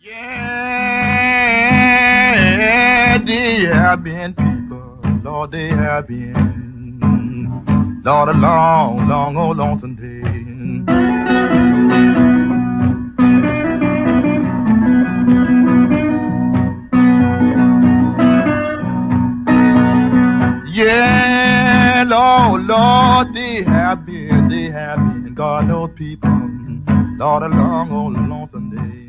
Yeah, there have been people, Lord, they have been, Lord, a long, long, old lonesome day. Yeah, Lord, Lord, they have been, God knows people, Lord, a long, old lonesome day.